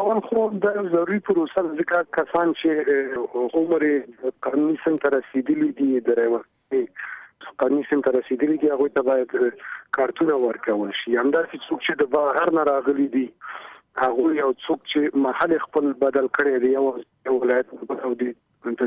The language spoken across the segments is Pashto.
اول خو د ضروري پروسه ځکه کسان چې عمر قانوني سن ته رسیدلي دي قانوني سن ته رسیدلي دي هغه ته باید کارتونه ورکول شي. همداسې څوک چې د بهر نه راغلي دي هغه یو څوک چې محل خپل بدل کړی دی یو ولایت بدل دي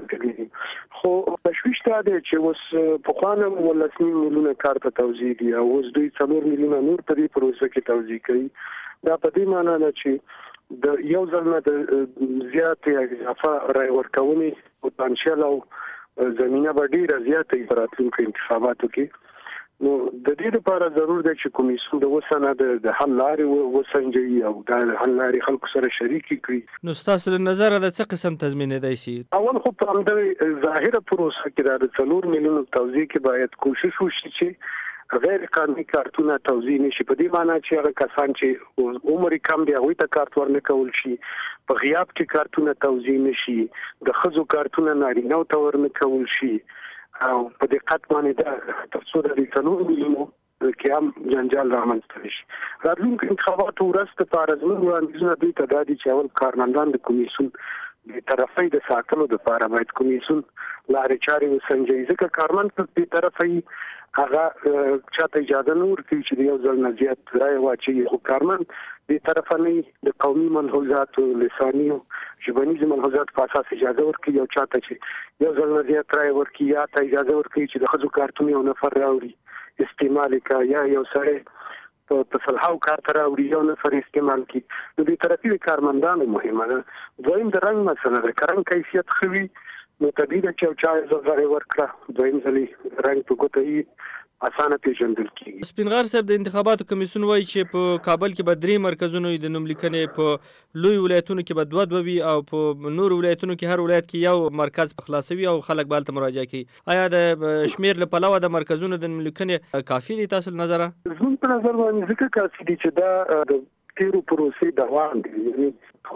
خو تشویش ته دی چې اوس په خوانم 19 میلیونه کارت توزیع دي او اوس دوی 4 میلیونه نور په دې پروسه کې توزیع کوي. دا په دې معنی ده چې د یو ځل نه د زیاتې اضافه رای ورکونې پوتانشیل او زمينه به ډیره زیاته په راتلونکو انتخاباتو کې. نو د دې لپاره ضرور ده چې کمیسیون د وسنه د حل لارې وسنجي او د حل لارې خلکو سره شریک کړي. نو تاسو له نظر د څه قسم تضمین دی شي؟ اول خو په همدې ظاهره پروسه کې د 4 میلیونو توزیع کې باید کوشش وشي چې غیر قانوني کارتونه توزیع نشي. په دې معنی چې هغه کسان چې عمر کم دی هغه ته کارت ورنکول شي، په غیاب کې کارتونه توزیع نشي، د خزو کارتونه نارینه ته ورنکول شي او په دقت باندې دا تاسو د 4 میلیونو کې هم جنجال رامنځته شي. راتلونکي انتخاباتو ورسته په ارزمن وړاندیزونه دوی ته دادي چې اول کارمندان د کمیسیون د طرفي د ساتلو لپاره باید کمیسیون لارې چارې وسنجي. ځکه کارمند په طرفي هغه چاته اجازه نور کوي چې یو ځل نه زیات رای واچي. خو کارمند د طرفني د قومي ملحوظات او لساني او ژبنیز ملحوظات په اساس اجازه ورکړي او چاته چې یو ځل نه زیات رای ورکړي یا ته اجازه ورکړي چې د خزو کارتون یو نفر راوړي استعمال کا یا یو سره په صلاحو کارت راوړي یو نفر استعمال کی. نو د طرفي کارمندانو مهمه ده. دویم د رنګ مسله ده. کرنګ کیفیت خوي نو طبيعي چې چا زغره ورکړه دویم ځلې رنګ په ګوتې اسانه پیژندل کیږي. سپینغار صاحب د انتخاباتو کمیسیون وایي چې په کابل کې به 3 مرکزونه د نوم لیکنې په لوی ولایتونو کې به 2 وي او په نور ولایتونو کې هر ولایت کې یو مرکز په خلاصوي او خلک به ته مراجعه کوي. آیا د شمیر له پلوه د مرکزونو د نوم لیکنې کافي دي تاسو نظر؟ زموږ په نظر باندې ځکه کافي دي چې دا د تیرو پروسې دوام دي. یعنی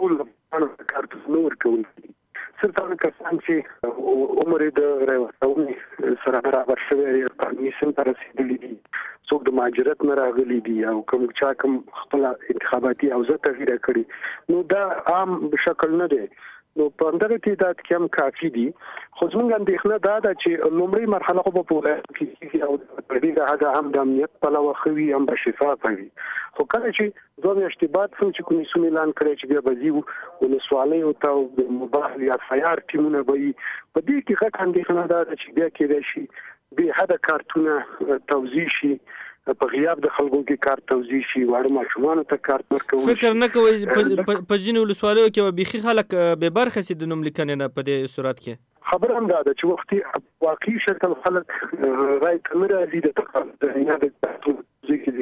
ټول کارتونه ورکول صرف هغه کسان چې عمر د ورونې سره برابر شوی قانوني سن ته رسیدلي دي، څوک د مهاجرت نه راغلي دي او کوم چا کوم خپل انتخاباتي اوضاع تغییر کړي نو دا عام شکل نه دی. نو په همدغه تعداد کې هم کافي دي. خو زموږ اندېښنه دا ده چې لومړی مرحله خو په ولایت کې او په دې هغه هم د امنیت پلوه خوي هم به شفاف وي. خو کله چې دوه میاشتې بعد څو کمیسیون اعلان کړی چې بیا به ځي ولسوالۍ او ته موبایل یا سیار ټیمونه به په دې کې غټ اندېښنه ده چې بیا کېدای شي به حد کارتونه توزیع شي، په غیاب د خلکو کې کارت توزیع شي، واړه ماشومان ته کارت ورکول شي. فکر نه کوي په ځینو ولسوالیو کې بيخي خلک به برخه سي د نوم لیکنې نه په دې صورت کې خبر هم ده چې وختي واقعي شکل خلک راي کمره دي د تقاضا نه د ځکه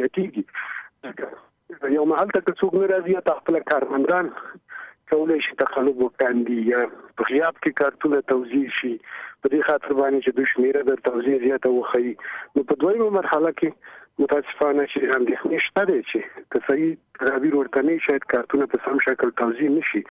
دي یو محل ته څوک نه راځي ته خپل کارمندان کولای شي تقلب وکاندي یا په غیاب کې کارتونه توزیع شي. په دې خاطر باندې چې د شمیره د توزیع زیاته وخی. نو په دویمه مرحله کې متاسفانه چې اندېښنې شته دي چې که صحیح تعبیر ورته نه شي کارتونه په سم شکل توزیع نشي.